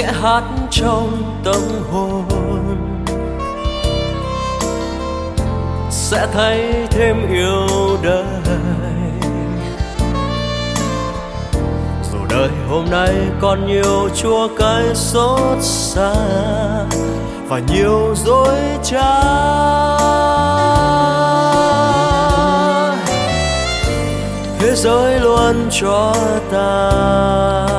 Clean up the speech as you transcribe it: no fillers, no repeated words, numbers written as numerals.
khẽ hát trong tâm hồn, sẽ thấy thêm yêu đời. Dù đời hôm nay còn nhiều chua cay xót xa và nhiều dối trá, thế giới luôn cho ta